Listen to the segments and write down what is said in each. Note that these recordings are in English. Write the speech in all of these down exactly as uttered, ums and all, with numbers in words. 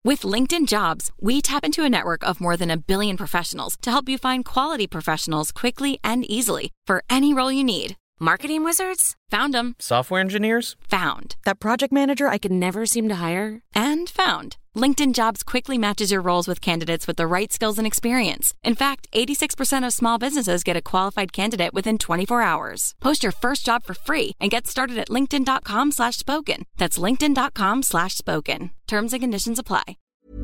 With LinkedIn Jobs, we tap into a network of more than a billion professionals to help you find quality professionals quickly and easily for any role you need. Marketing wizards? Found them. Software engineers? Found. That project manager I could never seem to hire? And found. LinkedIn Jobs quickly matches your roles with candidates with the right skills and experience. In fact, eighty-six percent of small businesses get a qualified candidate within twenty-four hours. Post your first job for free and get started at linkedin.com slash spoken. That's linkedin.com slash spoken. Terms and conditions apply.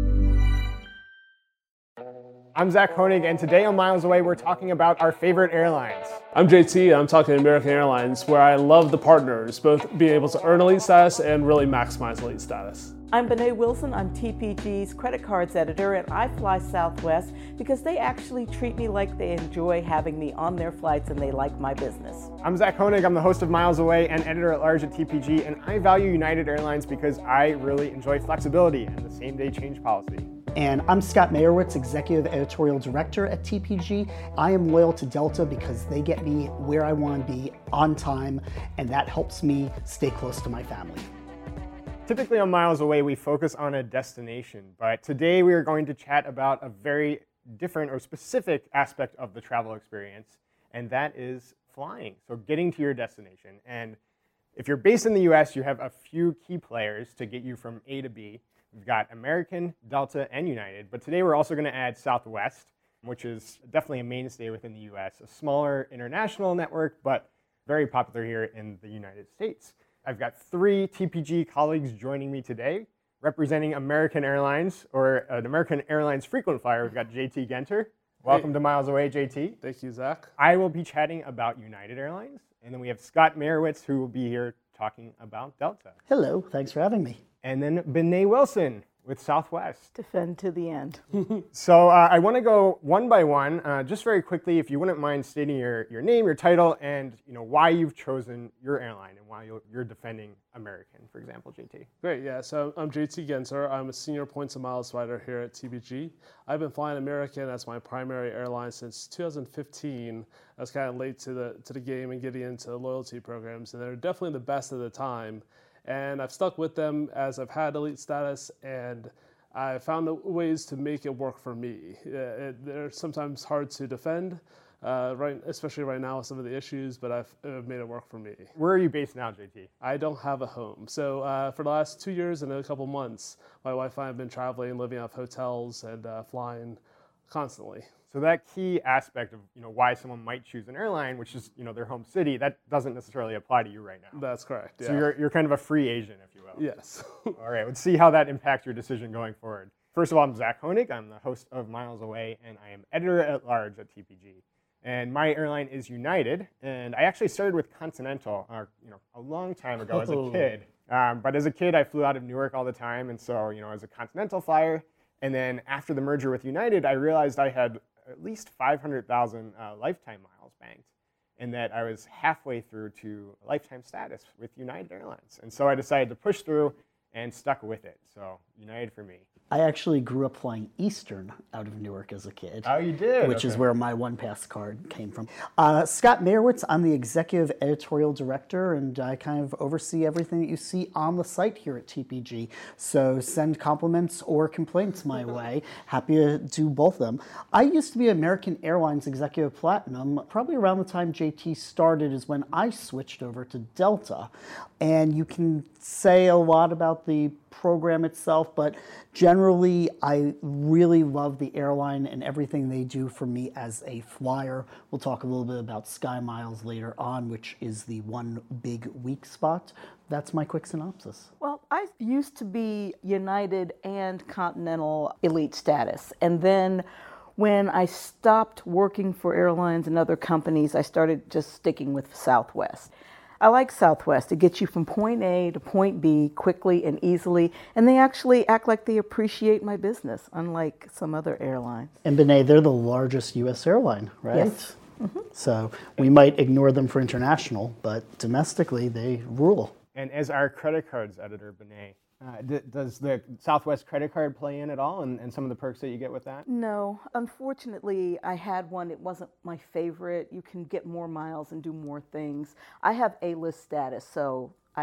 I'm Zach Koenig, and today on Miles Away, we're talking about our favorite airlines. I'm J T, and I'm talking American Airlines, where I love the partners, both being able to earn elite status and really maximize elite status. I'm Bené Wilson. I'm T P G's credit cards editor, and I fly Southwest because they actually treat me like they enjoy having me on their flights and they like my business. I'm Zach Koenig. I'm the host of Miles Away and editor-at-large at T P G, and I value United Airlines because I really enjoy flexibility and the same-day change policy. And I'm Scott Mayerowitz, Executive Editorial Director at T P G. I am loyal to Delta because they get me where I want to be on time, and that helps me stay close to my family. Typically on Miles Away, we focus on a destination, but today we are going to chat about a very different or specific aspect of the travel experience, and that is flying, so getting to your destination. And if you're based in the U S, you have a few key players to get you from A to B. We've got American, Delta, and United, but today we're also going to add Southwest, which is definitely a mainstay within the U S, a smaller international network, but very popular here in the United States. I've got three T P G colleagues joining me today, representing American Airlines, or an American Airlines frequent flyer. We've got J T Genter. Welcome hey. to Miles Away, J T. Thank you, Zach. I will be chatting about United Airlines, and then we have Scott Mayerowitz, who will be here talking about Delta. Hello, thanks for having me. And then Bené Wilson with Southwest. Defend to the end. So uh, I want to go one by one, uh, just very quickly, if you wouldn't mind stating your, your name, your title, and you know why you've chosen your airline and why you're, you're defending American, for example, J T. Great, yeah, so I'm J T Genter. I'm a senior points and miles writer here at T P G. I've been flying American as my primary airline since two thousand fifteen. I was kind of late to the, to the game and getting into loyalty programs, and they're definitely the best at the time. And I've stuck with them as I've had elite status, and I found ways to make it work for me. It, they're sometimes hard to defend, uh, right, especially right now with some of the issues, but I've, I've made it work for me. Where are you based now, J T? I don't have a home. So uh, for the last two years and a couple months, my wife and I have been traveling, living off hotels, and uh, flying constantly. So that key aspect of you know why someone might choose an airline, which is you know their home city, that doesn't necessarily apply to you right now. That's correct. Yeah. So you're you're kind of a free agent, if you will. Yes. All right. Let's see how that impacts your decision going forward. First of all, I'm Zach Koenig. I'm the host of Miles Away, and I am editor at large at T P G. And my airline is United, and I actually started with Continental, uh, you know, a long time ago as a kid. Um, but as a kid, I flew out of Newark all the time, and so you know, as a Continental flyer. And then after the merger with United, I realized I had at least five hundred thousand uh, lifetime miles banked, and that I was halfway through to lifetime status with United Airlines. And so I decided to push through and stuck with it. So United for me. I actually grew up flying Eastern out of Newark as a kid. Oh, you did? Which okay. is where my One Pass card came from. Uh, Scott Mayerowitz, I'm the Executive Editorial Director, and I kind of oversee everything that you see on the site here at T P G. So send compliments or complaints my way. Happy to do both of them. I used to be American Airlines Executive Platinum. Probably around the time J T started is when I switched over to Delta. And you can say a lot about the program itself, but generally I really love the airline and everything they do for me as a flyer. We'll talk a little bit about SkyMiles later on, which is the one big weak spot. That's my quick synopsis. Well, I used to be United and Continental elite status, and then when I stopped working for airlines and other companies, I started just sticking with Southwest. I like Southwest. It gets you from point A to point B quickly and easily, and they actually act like they appreciate my business, unlike some other airlines. And Bené, they're the largest U S airline, right? Yes. Mm-hmm. So we might ignore them for international, but domestically they rule. And as our credit cards editor, Bené, Uh, d- does the Southwest credit card play in at all, and, and some of the perks that you get with that? No, unfortunately, I had one. It wasn't my favorite. You can get more miles and do more things. I have A-list status, so I don't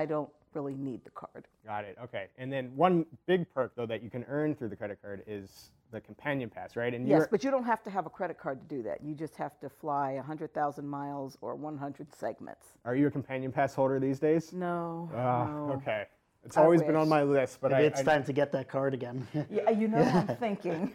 really need the card. Got it. Okay. And then one big perk, though, that you can earn through the credit card is the companion pass, right? And Yes, you're, but you don't have to have a credit card to do that. You just have to fly one hundred thousand miles or one hundred segments. are you a companion pass holder these days? No. Ah, no. okay. It's I always been wish. on my list, but Maybe I, it's I time to get that card again. Yeah, you know what I'm thinking.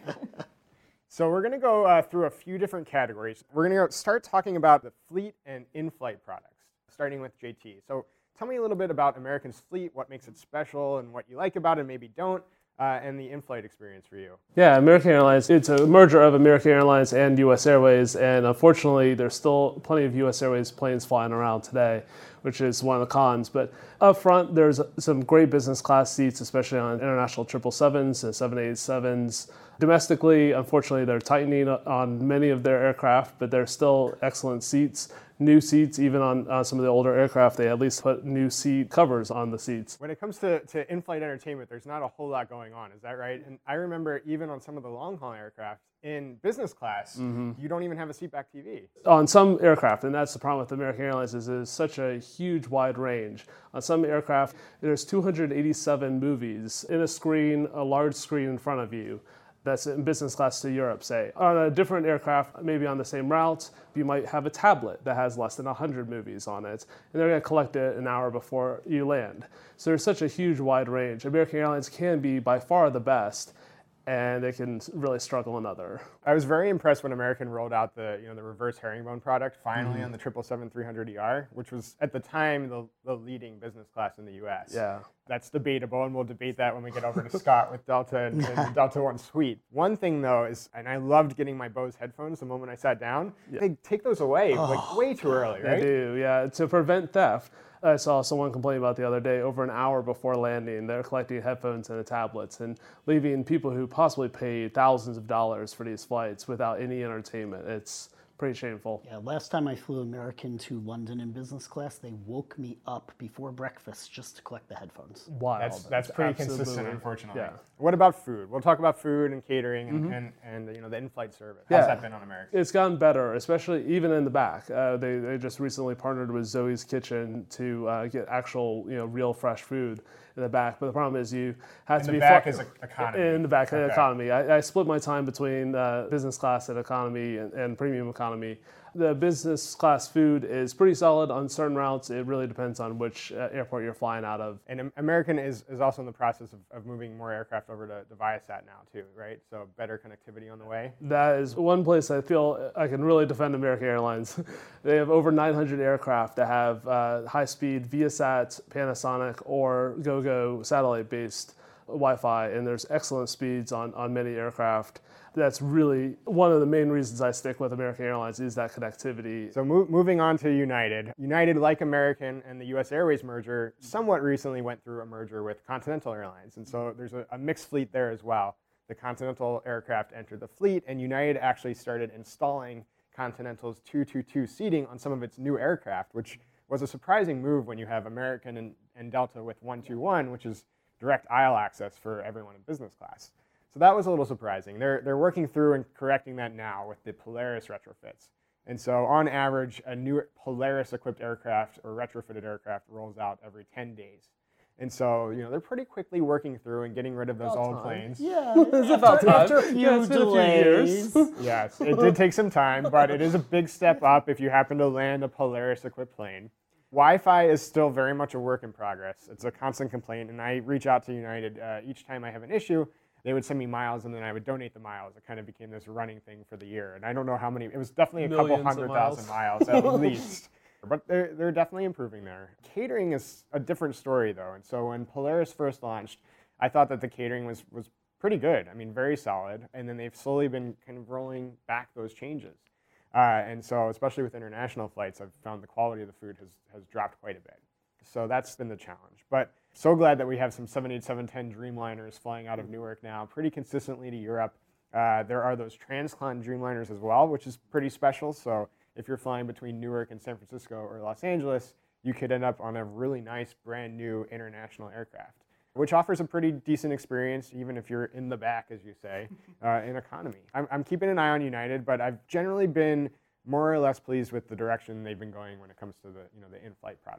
So we're going to go uh, through a few different categories. We're going to start talking about the fleet and in-flight products, starting with J T. So tell me a little bit about American's fleet, what makes it special, and what you like about it, and maybe don't, uh, and the in-flight experience for you. Yeah, American Airlines, it's a merger of American Airlines and U S Airways, and unfortunately there's still plenty of U S Airways planes flying around today, which is one of the cons. But up front, there's some great business class seats, especially on international triple sevens and seven eighty-sevens. Domestically, unfortunately, they're tightening on many of their aircraft, but they're still excellent seats. New seats, even on uh, some of the older aircraft, they at least put new seat covers on the seats. When it comes to, to in-flight entertainment, there's not a whole lot going on, is that right? And I remember even on some of the long-haul aircraft, in business class, mm-hmm. you don't even have a seatback T V. On some aircraft, and that's the problem with American Airlines, is there's such a huge wide range. On some aircraft, there's two hundred eighty-seven movies in a screen, a large screen in front of you. That's in business class to Europe, say. On a different aircraft, maybe on the same route, you might have a tablet that has less than one hundred movies on it, and they're going to collect it an hour before you land. So there's such a huge wide range. American Airlines can be by far the best, and they can really struggle in other. I was very impressed when American rolled out the, you know, the reverse herringbone product finally mm-hmm. on the triple seven three hundred E R, which was at the time the, the leading business class in the U S. Yeah. That's debatable, and we'll debate that when we get over to Scott with Delta and, and the Delta One Suite. One thing though is, and I loved getting my Bose headphones the moment I sat down, yeah. they take those away oh, like way too early, right? They do, yeah, to prevent theft. I saw someone complain about the other day, over an hour before landing, they're collecting headphones and tablets and leaving people who possibly paid thousands of dollars for these flights without any entertainment. It's pretty shameful. Yeah, last time I flew American to London in business class, they woke me up before breakfast just to collect the headphones. Wild. That's, that's pretty Absolutely. consistent, unfortunately. Yeah. What about food? We'll talk about food and catering and, mm-hmm. and, and you know the in-flight service. How's yeah. that been on American? It's gotten better, especially even in the back. Uh, they, they just recently partnered with Zoe's Kitchen to uh, get actual, you know, real fresh food in the back. But the problem is you have in to the be back fl- is economy. In the back okay. of economy. I, I split my time between uh, business class and economy and, and premium economy. The business class food is pretty solid on certain routes. It really depends on which uh, airport you're flying out of. And American is, is also in the process of, of moving more aircraft over to, to Viasat now too, right? So better connectivity on the way. That is one place I feel I can really defend American Airlines. They have over nine hundred aircraft that have uh, high-speed Viasat, Panasonic, or Gogo satellite-based Wi-Fi, and there's excellent speeds on, on many aircraft. That's really one of the main reasons I stick with American Airlines is that connectivity. So mo- moving on to United. United, like American and the U S Airways merger, somewhat recently went through a merger with Continental Airlines. And so there's a, a mixed fleet there as well. The Continental aircraft entered the fleet, and United actually started installing Continental's two two two seating on some of its new aircraft, which was a surprising move when you have American and, and Delta with one two one, which is direct aisle access for everyone in business class. So that was a little surprising. They're, they're working through and correcting that now with the Polaris retrofits. And so on average, a new Polaris-equipped aircraft or retrofitted aircraft rolls out every ten days. And so, you know, they're pretty quickly working through and getting rid of those about old time. planes. Yeah, it's about time. After a few yeah, it's been delays. a few years. Yes, it did take some time, but it is a big step up if you happen to land a Polaris-equipped plane. Wi-Fi is still very much a work in progress. It's a constant complaint, and I reach out to United uh, each time I have an issue. They would send me miles, and then I would donate the miles. It kind of became this running thing for the year. And I don't know how many, it was definitely a Millions couple hundred thousand miles at least. But they're, they're definitely improving there. Catering is a different story, though. And so when Polaris first launched, I thought that the catering was, was pretty good. I mean, very solid. And then they've slowly been kind of rolling back those changes. Uh, and so especially with international flights, I've found the quality of the food has, has dropped quite a bit. So that's been the challenge. But so glad that we have some seven eighty-seven ten Dreamliners flying out of Newark now pretty consistently to Europe. Uh, there are those transcon Dreamliners as well, which is pretty special. So if you're flying between Newark and San Francisco or Los Angeles, you could end up on a really nice brand new international aircraft, which offers a pretty decent experience, even if you're in the back, as you say, uh, in economy. I'm, I'm keeping an eye on United, but I've generally been more or less pleased with the direction they've been going when it comes to the, you know, the in-flight product.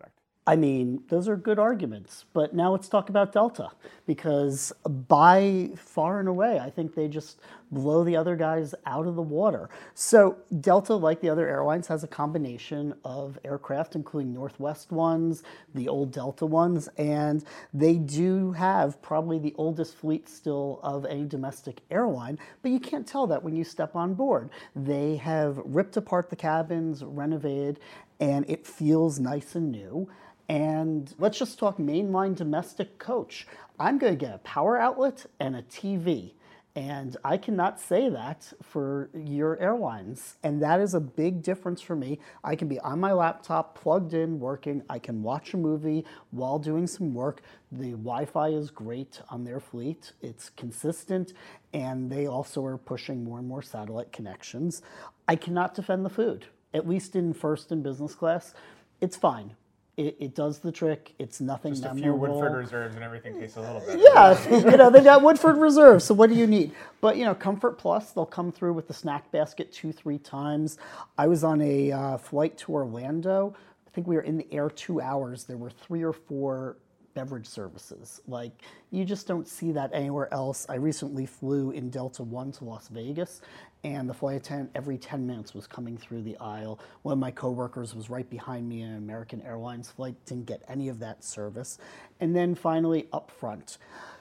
I mean, those are good arguments, but now let's talk about Delta, because by far and away, I think they just blow the other guys out of the water. So Delta, like the other airlines, has a combination of aircraft, including Northwest ones, the old Delta ones, and they do have probably the oldest fleet still of any domestic airline, but you can't tell that when you step on board. They have ripped apart the cabins, renovated, and it feels nice and new. And let's just talk mainline domestic coach. I'm going to get a power outlet and a T V. And I cannot say that for your airlines. And that is a big difference for me. I can be on my laptop, plugged in, working. I can watch a movie while doing some work. The Wi-Fi is great on their fleet. It's consistent. And they also are pushing more and more satellite connections. I cannot defend the food, at least in first and business class. It's fine. It, it does the trick. It's nothing Just a memorable. few Woodford Reserves and everything tastes a little better. Yeah, you know, they've got Woodford Reserve, so what do you need? But, you know, Comfort Plus, they'll come through with the snack basket two, three times. I was on a uh, flight to Orlando. I think we were in the air two hours. There were three or four beverage services. Like, you just don't see that anywhere else. I recently flew in Delta One to Las Vegas, and the flight attendant every ten minutes was coming through the aisle. One of my coworkers was right behind me in an American Airlines flight, didn't get any of that service. And then finally, up front.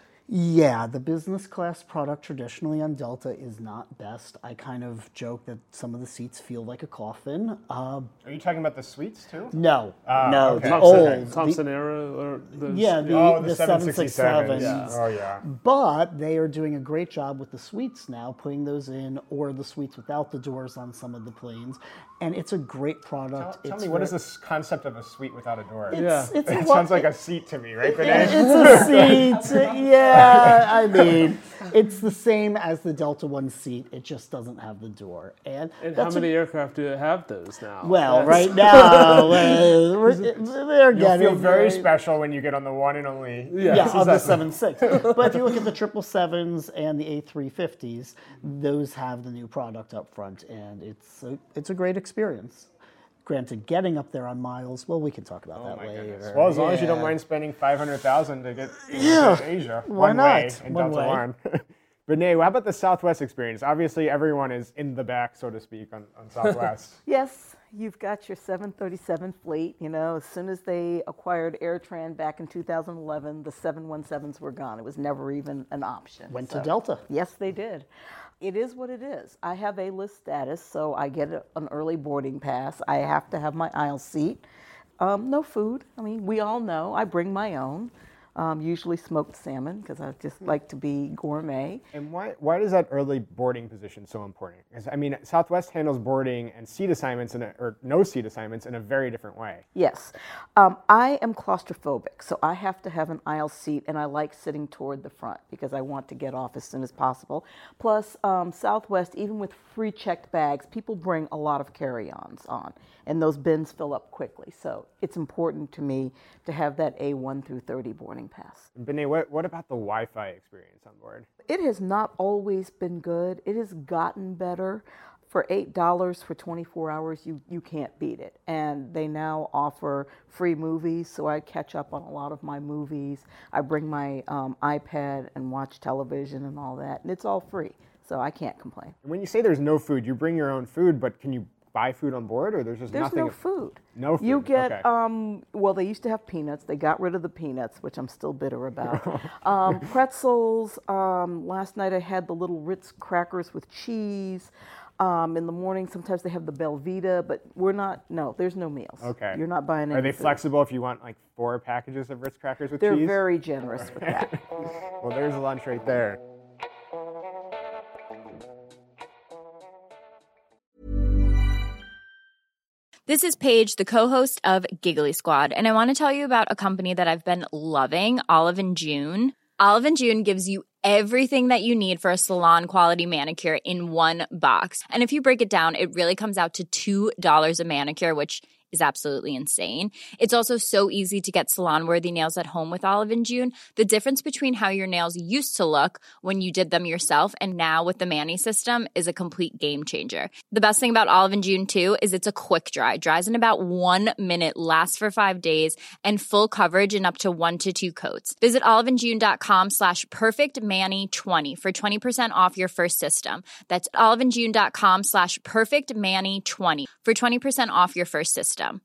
Yeah, the business class product traditionally on Delta is not best. I kind of joke that some of the seats feel like a coffin. Uh, Are you talking about the suites too? no, Ah, no, okay. the Thompson, old. Thompson the- era? Or those, Yeah, the, Oh, the, the seven sixty-sevens. seven sixty-sevens. Oh, yeah. But they are doing a great job with the suites now, putting those in, or the suites without the doors on some of the planes. And it's a great Tell, product. tell it's me, what very- is this concept of a suite without a door? It's, Yeah. it's a It wa- sounds like a seat to me, right? It- Vinay? it's a seat. Yeah, I mean, it's the same as the Delta One seat. It just doesn't have the door. And, And how that's a- many aircraft do have those now? well, That's- right now, well, we're- they're You'll getting feel very right. special when you get on the one and only. Yes, Yeah, of the exactly. seven six. But if you look at the triple sevens and the A three fifties, those have the new product up front, and it's a, it's a great experience. Granted, getting up there on miles, well, we can talk about Oh that my later. goodness. Well, as long as you don't Yeah. mind spending five hundred thousand dollars to get Yeah. to Asia, Why one not? way in One Delta way. One. But Nay, how about the Southwest experience? Obviously, everyone is in the back, so to speak, on, on Southwest. Yes, you've got your seven thirty-seven fleet. You know, as soon as they acquired AirTran back in two thousand eleven, the seven seventeens were gone. It was never even an option. Went So- to Delta. Yes, they did. It is what it is. I have A-list status, so I get a, an early boarding pass. I have to have my aisle seat. Um, no food. I mean, we all know. I bring my own. Um, usually smoked salmon because I just like to be gourmet. And why why is that early boarding position so important? 'Cause, I mean, Southwest handles boarding and seat assignments, in a, or no seat assignments, in a very different way. Yes. Um, I am claustrophobic, so I have to have an aisle seat, and I like sitting toward the front because I want to get off as soon as possible. Plus, um, Southwest, even with free checked bags, people bring a lot of carry-ons on, and those bins fill up quickly. So it's important to me to have that A one through thirty boarding pass. Benay, what, what about the Wi-Fi experience on board? It has not always been good. It has gotten better. For eight dollars for twenty-four hours, you, you can't beat it. And they now offer free movies, so I catch up on a lot of my movies. I bring my um, iPad and watch television and all that, and it's all free, so I can't complain. And when you say there's no food, you bring your own food, but can you buy food on board, or there's just There's nothing? no food. No food, You get, okay. um, well, they used to have peanuts. They got rid of the peanuts, which I'm still bitter about. um, pretzels. Um, last night I had the little Ritz crackers with cheese. Um, in the morning, sometimes they have the Belvita, but we're not, no, there's no meals. Okay. You're not buying any Are they food. flexible if you want like four packages of Ritz crackers with They're cheese? very generous with that. Well, there's lunch right there. This is Paige, the co-host of Giggly Squad, and I want to tell you about a company that I've been loving, Olive and June. Olive and June gives you everything that you need for a salon-quality manicure in one box. And if you break it down, it really comes out to two dollars a manicure, which is absolutely insane. It's also so easy to get salon-worthy nails at home with Olive and June. The difference between how your nails used to look when you did them yourself and now with the Mani system is a complete game changer. The best thing about Olive and June, too, is it's a quick dry. Dries in about one minute, lasts for five days, and full coverage in up to one to two coats. Visit oliveandjune.com slash perfectmani20 for twenty percent off your first system. That's oliveandjune.com slash perfectmani20 for twenty percent off your first system.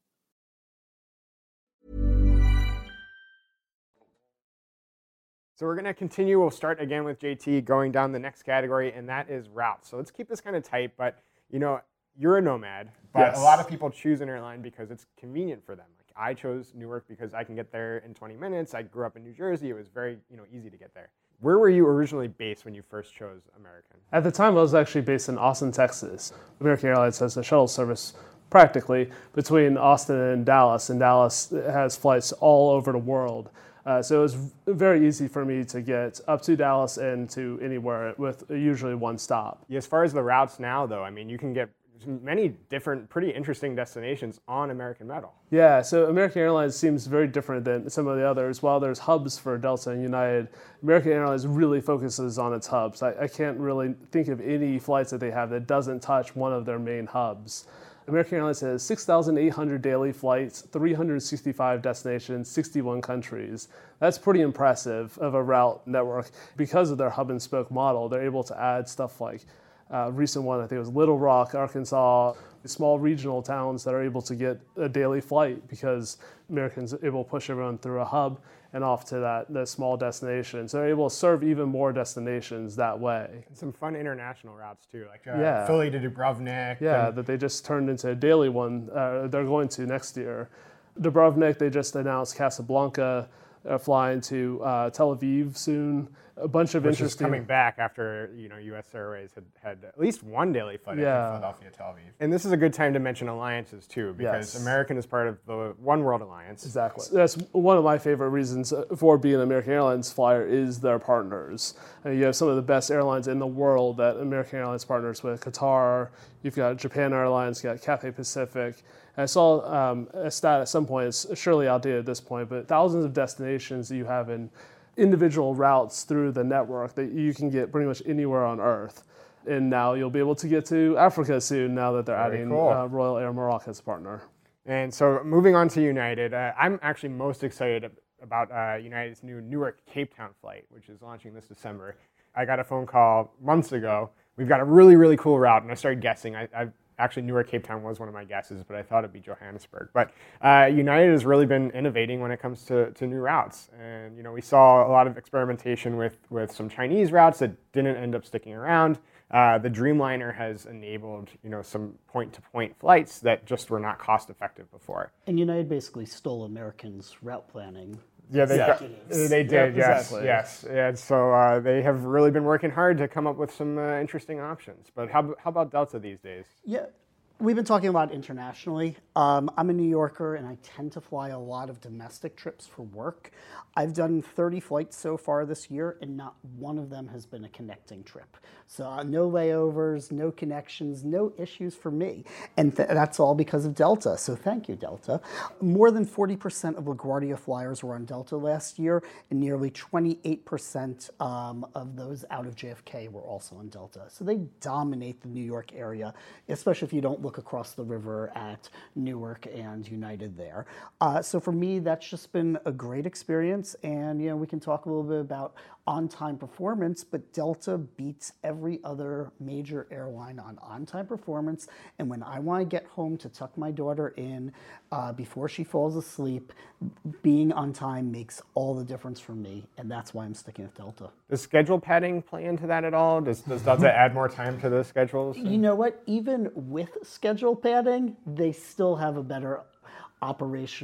So we're going to continue. We'll start again with J T going down the next category, and that is routes. So let's keep this kind of tight, but you know, you're a nomad, but Yes. a lot of people choose an airline because it's convenient for them. Like I chose Newark because I can get there in twenty minutes. I grew up in New Jersey. It was very, you know, easy to get there. Where were you originally based when you first chose American? At the time, I was actually based in Austin, Texas. American Airlines has a shuttle service practically between Austin and Dallas, and Dallas has flights all over the world. Uh, so it was very easy for me to get up to Dallas and to anywhere with usually one stop. Yeah, as far as the routes now, though, I mean, you can get many different, pretty interesting destinations on American Metal. Yeah, so American Airlines seems very different than some of the others. While there's hubs for Delta and United, American Airlines really focuses on its hubs. I, I can't really think of any flights that they have that doesn't touch one of their main hubs. American Airlines has six thousand eight hundred daily flights, three hundred sixty-five destinations, sixty-one countries. That's pretty impressive of a route network. Because of their hub and spoke model, they're able to add stuff like uh, recent one, I think it was Little Rock, Arkansas, small regional towns that are able to get a daily flight because American's able to push everyone through a hub and off to that, that small destination. So they're able to serve even more destinations that way. And some fun international routes too, like uh, Yeah. Philly to Dubrovnik. Yeah, and- that they just turned into a daily one. Uh, they're going to next year. Dubrovnik, they just announced Casablanca, uh, flying to uh, Tel Aviv soon. A bunch of which is interesting. coming back after, you know, U S Airways had, had at least one daily flight Yeah. from Philadelphia to Tel Aviv. And this is a good time to mention alliances too, because Yes. American is part of the One World Alliance. Exactly. That's one of my favorite reasons for being an American Airlines flyer is their partners. And you have some of the best airlines in the world that American Airlines partners with. Qatar, you've got Japan Airlines, you've got Cathay Pacific. And I saw um, a stat at some point, it's surely outdated at this point, but thousands of destinations that you have in individual routes through the network that you can get pretty much anywhere on Earth. And now you'll be able to get to Africa soon now that they're Very adding cool. uh, Royal Air Maroc as a partner. And so moving on to United, uh, I'm actually most excited about uh, United's new Newark Cape Town flight, which is launching this December. I got a phone call months ago. We've got a really, really cool route, and I started guessing. I, I Actually, Newark Cape Town was one of my guesses, but I thought it'd be Johannesburg. But uh, United has really been innovating when it comes to, to new routes. And, you know, we saw a lot of experimentation with, with some Chinese routes that didn't end up sticking around. Uh, the Dreamliner has enabled, you know, some point-to-point flights that just were not cost-effective before. And United basically stole Americans' route planning. Yeah, they, got, they did, Yep, yes, exactly. yes. And so uh, they have really been working hard to come up with some uh, interesting options. But how, how about Delta these days? Yeah, we've been talking about internationally. Um, I'm a New Yorker, and I tend to fly a lot of domestic trips for work. I've done thirty flights so far this year, and not one of them has been a connecting trip. So uh, no layovers, no connections, no issues for me. And th- that's all because of Delta. So thank you, Delta. More than forty percent of LaGuardia flyers were on Delta last year, and nearly twenty-eight percent um, of those out of J F K were also on Delta. So they dominate the New York area, especially if you don't look across the river at Newark and United there. Uh, so for me, that's just been a great experience. And, you know, we can talk a little bit about on-time performance, but Delta beats every other major airline on on-time performance. And when I want to get home to tuck my daughter in uh, before she falls asleep, being on time makes all the difference for me. And that's why I'm sticking with Delta. Does schedule padding play into that at all? Does, does Delta add more time to the schedules? You know what? Even with schedule padding, they still have a better operation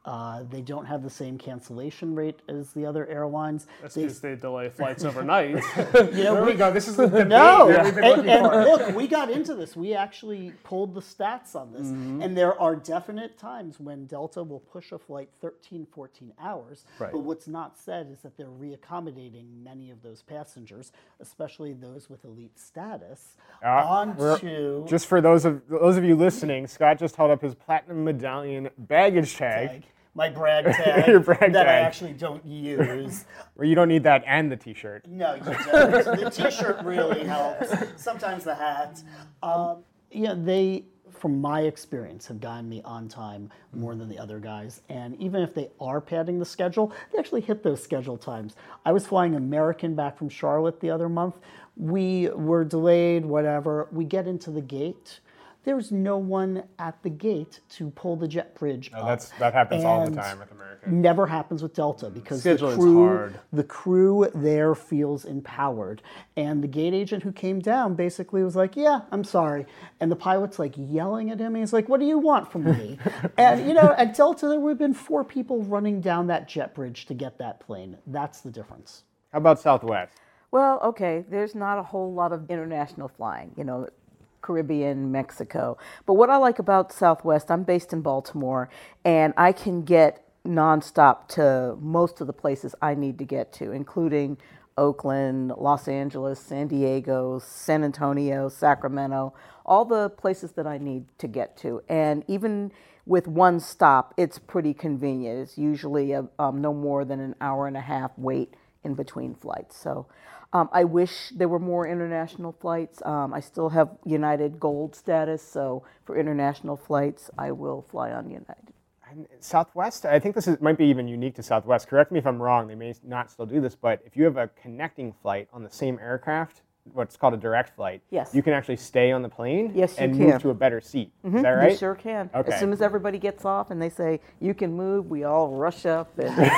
Uh, they don't have the same cancellation rate as the other airlines. That's They- because they delay flights overnight. you know, There we go. This is the debate No, that we've been and, looking and for. look, we got into this. We actually pulled the stats on this, Mm-hmm. and there are definite times when Delta will push a flight thirteen, fourteen hours. Right. But what's not said is that they're reaccommodating many of those passengers, especially those with elite status, Uh, we're- onto Just for those of those of you listening, Scott just held up his platinum medallion baggage tag, tag, my brag tag Your brag that I tag. actually don't use. where you don't need that and the T-shirt. No, you don't. The T-shirt really helps. Sometimes the hat. Um, yeah, they, from my experience, have gotten me on time more than the other guys. And even if they are padding the schedule, they actually hit those schedule times. I was flying American back from Charlotte the other month. We were delayed, whatever. We get into the gate. There's no one at the gate to pull the jet bridge No, up. that's that happens all the And time with American. Never happens with Delta because the Scheduling's crew, hard. the crew there feels empowered. And the gate agent who came down basically was like, yeah, I'm sorry. And the pilot's like yelling at him. And he's like, what do you want from me? And, you know, at Delta, there would have been four people running down that jet bridge to get that plane. That's the difference. How about Southwest? Well, okay, there's not a whole lot of international flying, you know, Caribbean, Mexico. But what I like about Southwest, I'm based in Baltimore, and I can get nonstop to most of the places I need to get to, including Oakland, Los Angeles, San Diego, San Antonio, Sacramento, all the places that I need to get to. And even with one stop, it's pretty convenient. It's usually a, um, no more than an hour and a half wait in between flights. So um, I wish there were more international flights. Um, I still have United Gold status, so for international flights, I will fly on United. And Southwest, I think this is, might be even unique to Southwest. Correct me if I'm wrong. They may not still do this, but if you have a connecting flight on the same aircraft, what's called a direct flight, Yes. you can actually stay on the plane Yes, you and can. move to a better seat. Is that right? You sure can. Okay. As soon as everybody gets off and they say, you can move, we all rush up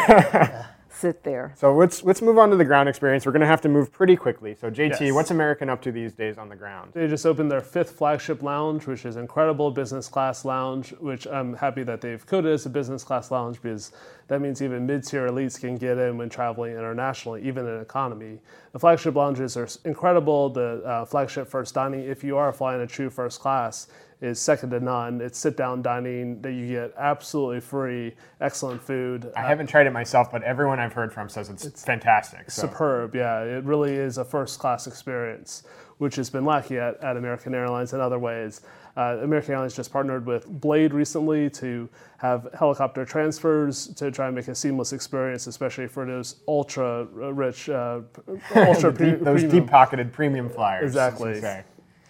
and sit there. So let's let's move on to the ground experience. We're going to have to move pretty quickly. So J T, Yes. what's American up to these days on the ground? They just opened their fifth flagship lounge, which is incredible business class lounge, which I'm happy that they've coded as a business class lounge because that means even mid-tier elites can get in when traveling internationally, even in economy. The flagship lounges are incredible. The uh, flagship first dining, if you are flying a true first class, is second to none. It's sit-down dining that you get absolutely free, excellent food. I haven't tried it myself, but everyone I've heard from says it's, fantastic. So. Superb, yeah. It really is a first-class experience, which has been lacking at, at American Airlines in other ways. Uh, American Airlines just partnered with Blade recently to have helicopter transfers to try and make a seamless experience, especially for those ultra-rich, uh, ultra The deep, those premium. deep-pocketed premium flyers. Exactly. as you say.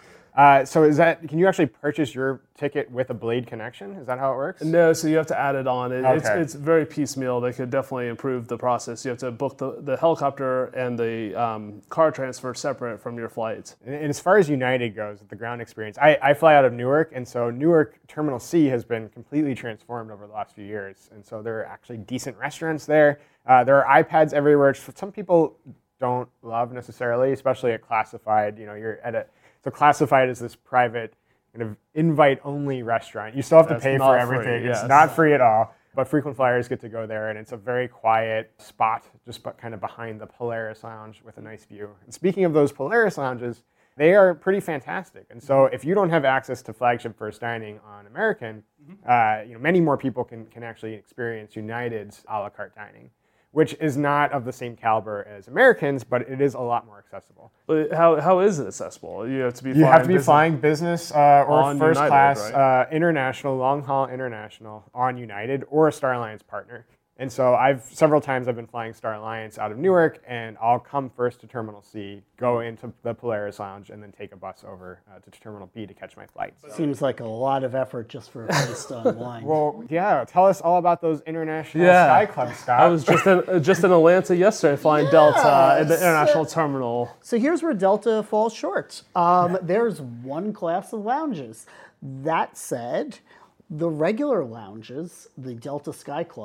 Uh, so is that? Can you actually purchase your ticket with a Blade connection? Is that how it works? No, so you have to add it on. It, it's, Okay. it's very piecemeal. They could definitely improve the process. You have to book the, the helicopter and the um, car transfer separate from your flight. And and as far as United goes, the ground experience, I, I fly out of Newark, and so Newark Terminal C has been completely transformed over the last few years. And so there are actually decent restaurants there. Uh, there are iPads everywhere, which some people don't love necessarily, especially at classified. You know, you're at a so classified is this private kind of invite-only restaurant. You still have to That's pay not for free, everything. It's yes. not free at all. But frequent flyers get to go there, and it's a very quiet spot, just bu- kind of behind the Polaris Lounge with a nice view. And speaking of those Polaris Lounges, they are pretty fantastic. And so if you don't have access to flagship first dining on American, uh, you know, many more people can, can actually experience United's a la carte dining, which is not of the same caliber as American's, but it is a lot more accessible. But how, how is it accessible? You have to be You flying have to be business- flying business uh, or On first United, class, right? uh, international, long haul international on United or a Star Alliance partner. And so I've several times I've been flying Star Alliance out of Newark, and I'll come first to Terminal C, go into the Polaris Lounge, and then take a bus over uh, to Terminal B to catch my flight. So- Seems like a lot of effort just for a place online. Well, yeah, tell us all about those international Yeah. Sky Club, Scott. I was just in, just in Atlanta yesterday flying Delta in the Yes. international terminal. So here's where Delta falls short. Um, there's one class of lounges. That said, the regular lounges, the Delta Sky Club,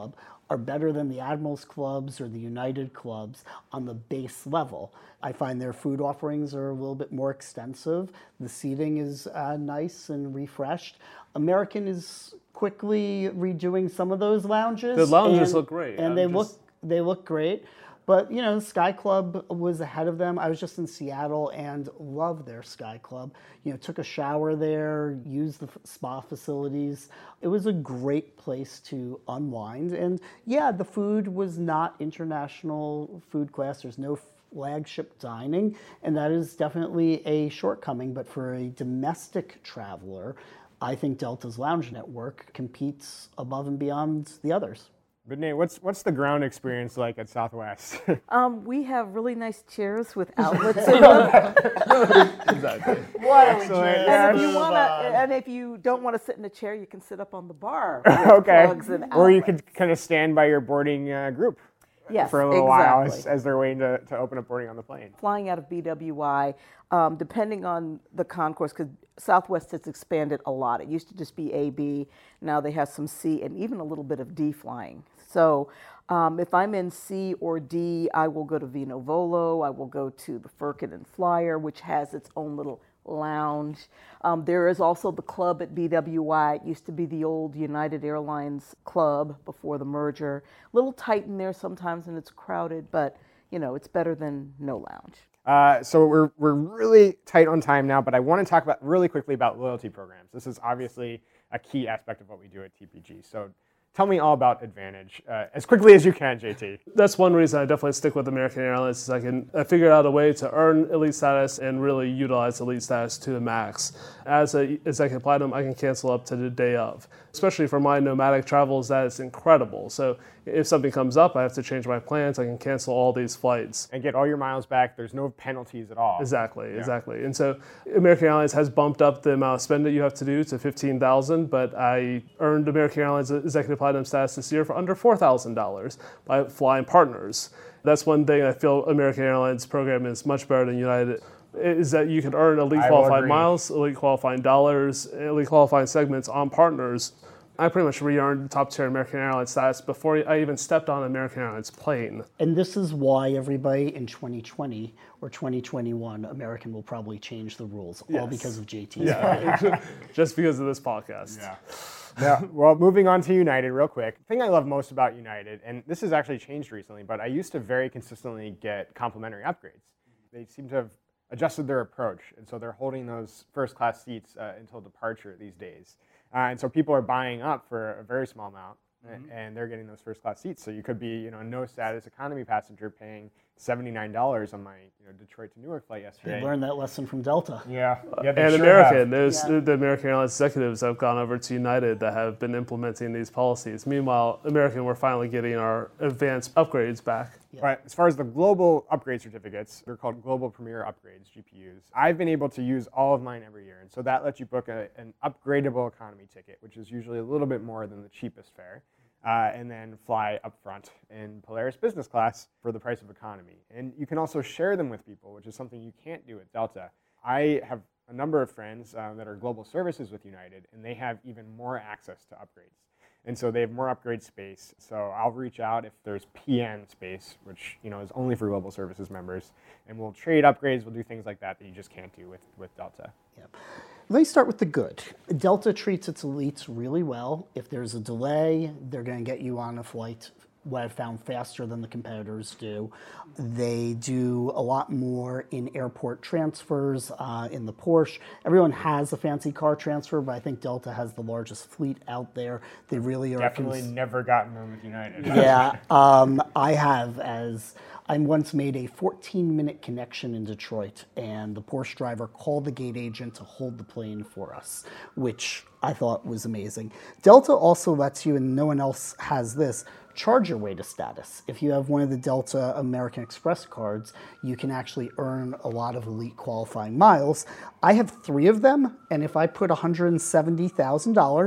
are better than the Admirals clubs or the United clubs on the base level. I find their food offerings are a little bit more extensive. The seating is uh, nice and refreshed. American is quickly redoing some of those lounges. The lounges and, look great. And I'm they just... look they look great. But, you know, Sky Club was ahead of them. I was just in Seattle and loved their Sky Club. You know, took a shower there, used the spa facilities. It was a great place to unwind. And, yeah, the food was not international food class. There's no flagship dining, and that is definitely a shortcoming. But for a domestic traveler, I think Delta's Lounge Network competes above and beyond the others. But Nate, what's what's the ground experience like at Southwest? Um, we have really nice chairs with outlets in them. Exactly. Excellent. And if you want to, and if you don't want to sit in a chair, you can sit up on the bar. Okay. Plugs and Or you outlets. could kind of stand by your boarding uh, group Yes, for a little while as, exactly. as they're waiting to, to open up boarding on the plane. Flying out of B W I, um, depending on the concourse, because Southwest has expanded a lot. It used to just be A, B. Now they have some C and even a little bit of D flying. So um, if I'm in C or D, I will go to Vino Volo. I will go to the Firkin and Flyer, which has its own little lounge. Um, there is also the club at B W I. It used to be the old United Airlines club before the merger. A little tight in there sometimes and it's crowded, but you know, it's better than no lounge. Uh, so we're we're really tight on time now, but I want to talk about really quickly about loyalty programs. This is obviously a key aspect of what we do at T P G. So tell me all about Advantage uh, as quickly as you can, J T. That's one reason I definitely stick with American Airlines is I can I figured out a way to earn elite status and really utilize elite status to the max. As a executive platinum, I can cancel up to the day of. Especially for my nomadic travels, that is incredible. So if something comes up, I have to change my plans, I can cancel all these flights. And get all your miles back. There's no penalties at all. Exactly, Yeah. exactly. And so American Airlines has bumped up the amount of spend that you have to do to fifteen thousand dollars, but I earned American Airlines executive platinum status this year for under four thousand dollars by flying partners. That's one thing I feel American Airlines program is much better than United, is that you can earn elite I will qualifying agree. miles, elite qualifying dollars, elite qualifying segments on partners. I pretty much re-earned top tier American Airlines status before I even stepped on an American Airlines plane. And this is why everybody in twenty twenty or twenty twenty-one, American will probably change the rules, all Yes. because of J T. Yeah, just because of this podcast. Yeah. Now, well, moving on to United real quick. The thing I love most about United, and this has actually changed recently, but I used to very consistently get complimentary upgrades. They seem to have adjusted their approach, and so they're holding those first class seats uh, until departure these days. Uh, and so people are buying up for a very small amount, mm-hmm. and they're getting those first class seats. So you could be, you know, a no status economy passenger paying seventy-nine dollars on my, you know, Detroit to Newark flight yesterday. They learned that lesson from Delta. Yeah, yeah they And sure American, have. there's Yeah. the American Airlines executives have gone over to United that have been implementing these policies. Meanwhile, American, we're finally getting our advanced upgrades back. Yeah. Right. As far as the global upgrade certificates, they're called Global Premier Upgrades, G P Us. I've been able to use all of mine every year, and so that lets you book a, an upgradable economy ticket, which is usually a little bit more than the cheapest fare, uh, and then fly up front in Polaris business class for the price of economy. And you can also share them with people, which is something you can't do at Delta. I have a number of friends uh, that are global services with United, and they have even more access to upgrades. And so they have more upgrade space. So I'll reach out if there's P N space, which, you know, is only for global services members, and we'll trade upgrades. We'll do things like that that you just can't do with, with Delta. Yep. Let me start with the good. Delta treats its elites really well. If there's a delay, they're going to get you on a flight, what I've found, faster than the competitors do. They do a lot more in airport transfers, uh, in the Porsche. Everyone has a fancy car transfer, but I think Delta has the largest fleet out there. They really are... Definitely cons- never gotten one with United. Yeah, um, I have, as I once made a fourteen minute connection in Detroit, and the Porsche driver called the gate agent to hold the plane for us, which I thought was amazing. Delta also lets you, and no one else has this, charge your way to status. If you have one of the Delta American Express cards, you can actually earn a lot of elite qualifying miles. I have three of them, and if I put one hundred seventy thousand dollars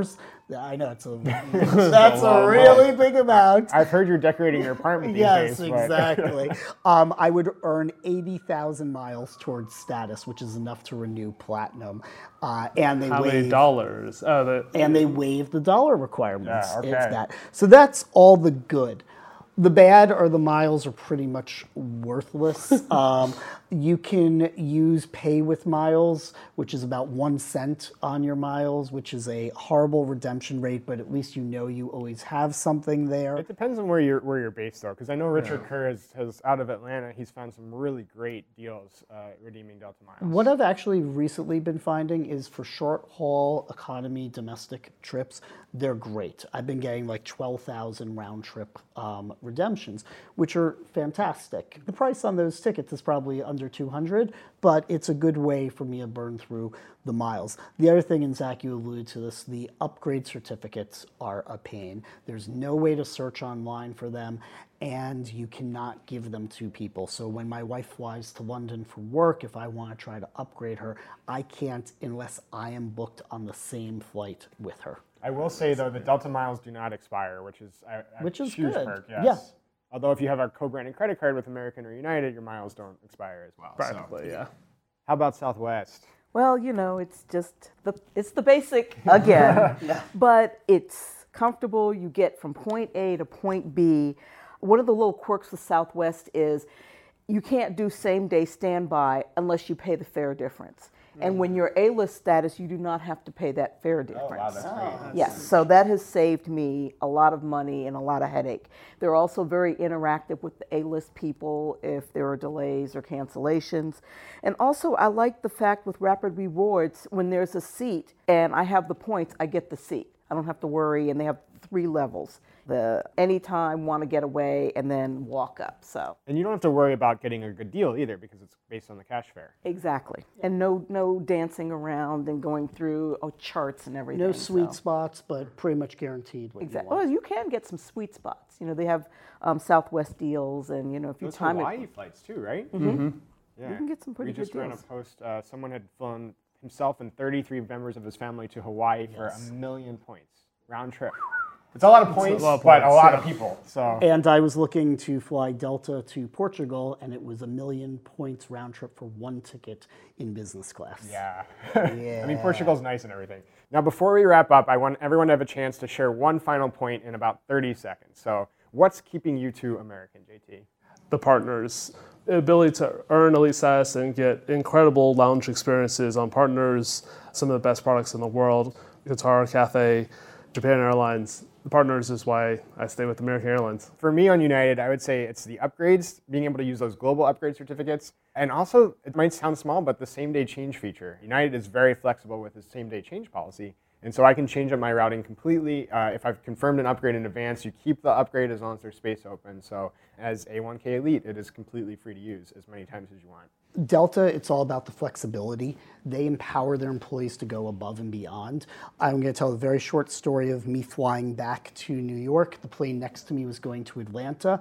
I know it's a that's a, a really amount. big amount. I've heard you're decorating your apartment these yes, days. Yes, exactly. um, I would earn eighty thousand miles towards status, which is enough to renew platinum. Uh, and they How waive, many dollars? Oh, the, and they waive the dollar requirements. Yeah, okay. If that. So that's all the good. The bad are the miles are pretty much worthless. um, you can use pay with miles, which is about one cent on your miles, which is a horrible redemption rate, but at least you know you always have something there. It depends on where you're where you're based, though, because I know Richard yeah. Kerr has, has out of Atlanta. He's found some really great deals uh, redeeming Delta miles. What I've actually recently been finding is for short haul economy domestic trips, they're great. I've been getting like twelve thousand round trip um, redemptions, which are fantastic. The price on those tickets is probably under two hundred, but it's a good way for me to burn through the miles. The other thing, and Zach, you alluded to this, the upgrade certificates are a pain. There's no way to search online for them, and you cannot give them to people. So when my wife flies to London for work, if I want to try to upgrade her, I can't unless I am booked on the same flight with her. I will say, though, the Delta miles do not expire, which is a, a which is huge good. perk. Yes. Yeah. Although if you have a co-branded credit card with American or United, your miles don't expire as well. Practically, so. yeah. How about Southwest? Well, you know, it's just the it's the basic again, yeah. but it's comfortable. You get from point A to point B. One of the little quirks with Southwest is you can't do same day standby unless you pay the fare difference. And when you're A-list status, you do not have to pay that fare difference. Oh, wow, that's great. Yes, so that has saved me a lot of money and a lot of headache. They're also very interactive with the A-list people if there are delays or cancellations. And also, I like the fact with Rapid Rewards, when there's a seat and I have the points, I get the seat. I don't have to worry, and they have three levels. The anytime, want to get away, and then walk up. So. And you don't have to worry about getting a good deal either because it's based on the cash fare. Exactly. And no no dancing around and going through oh, charts and everything. No sweet so. spots, but pretty much guaranteed what exactly. you want. Well, you can get some sweet spots. You know, they have um, Southwest deals, and you know if you Those time Hawaii it. flights too, right? Mm-hmm. Mm-hmm. Yeah. You can get some pretty we good just ran deals. a post. Uh, someone had flown himself and thirty-three members of his family to Hawaii yes. for a million points round trip. It's a lot of points, a lot of points but a lot yeah. of people. So. And I was looking to fly Delta to Portugal, and it was a million points round trip for one ticket in business class. Yeah. yeah. I mean, Portugal's nice and everything. Now, before we wrap up, I want everyone to have a chance to share one final point in about thirty seconds. So what's keeping you to American, J T? The partners. The ability to earn elite status and get incredible lounge experiences on Partners, some of the best products in the world, Qatar, Cathay, Japan Airlines. The Partners is why I stay with American Airlines. For me on United, I would say it's the upgrades, being able to use those global upgrade certificates, and also, it might sound small, but the same-day change feature. United is very flexible with its same-day change policy, and so I can change up my routing completely. Uh, if I've confirmed an upgrade in advance, you keep the upgrade as long as there's space open. So as A one K Elite, it is completely free to use as many times as you want. Delta, it's all about the flexibility. They empower their employees to go above and beyond. I'm going to tell a very short story of me flying back to New York. The plane next to me was going to Atlanta.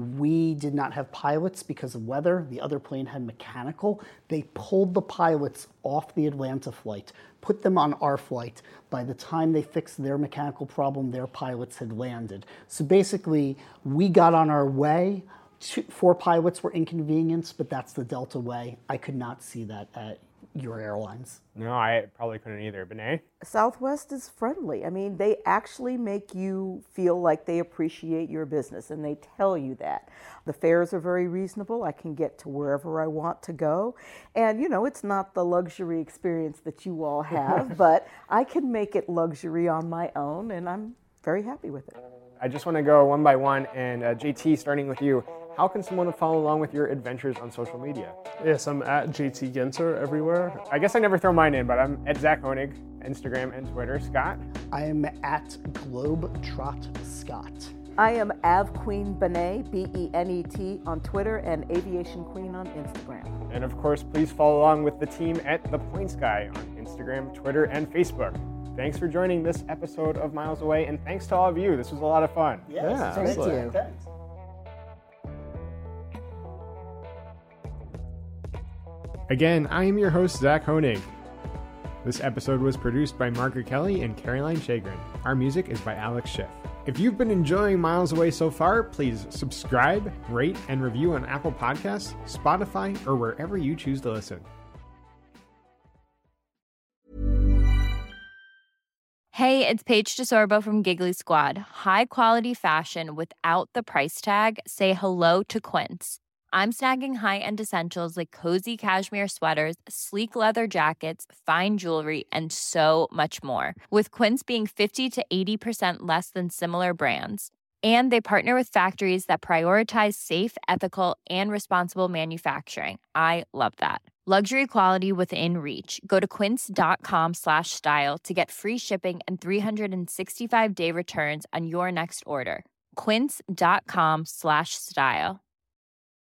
We did not have pilots because of weather. The other plane had mechanical. They pulled the pilots off the Atlanta flight, put them on our flight. By the time they fixed their mechanical problem, their pilots had landed. So basically, we got on our way. Two, four pilots were inconvenienced, but that's the Delta way. I could not see that at your airlines. No, I probably couldn't either. Benet? Southwest is friendly. I mean, they actually make you feel like they appreciate your business, and they tell you that. The fares are very reasonable. I can get to wherever I want to go. And, you know, it's not the luxury experience that you all have, but I can make it luxury on my own, and I'm very happy with it. I just want to go one by one, and uh, J T, starting with you, how can someone follow along with your adventures on social media? Yes, I'm at J T Ginter everywhere. I guess I never throw mine in, but I'm at Zach Honig, Instagram and Twitter. Scott? I am at Globetrot Scott. I am Av Queen Benet, B E N E T, on Twitter, and Aviation Queen on Instagram. And of course, please follow along with the team at The Points Guy on Instagram, Twitter, and Facebook. Thanks for joining this episode of Miles Away, and thanks to all of you. This was a lot of fun. Yes, yeah, thank absolutely. you. Thanks. Again, I am your host, Zach Honig. This episode was produced by Margaret Kelly and Caroline Chagrin. Our music is by Alex Schiff. If you've been enjoying Miles Away so far, please subscribe, rate, and review on Apple Podcasts, Spotify, or wherever you choose to listen. Hey, it's Paige DeSorbo from Giggly Squad. High quality fashion without the price tag. Say hello to Quince. I'm snagging high-end essentials like cozy cashmere sweaters, sleek leather jackets, fine jewelry, and so much more. With Quince being fifty to eighty percent less than similar brands. And they partner with factories that prioritize safe, ethical, and responsible manufacturing. I love that. Luxury quality within reach. Go to quince.com slash style to get free shipping and three sixty-five day returns on your next order. Quince.com slash style.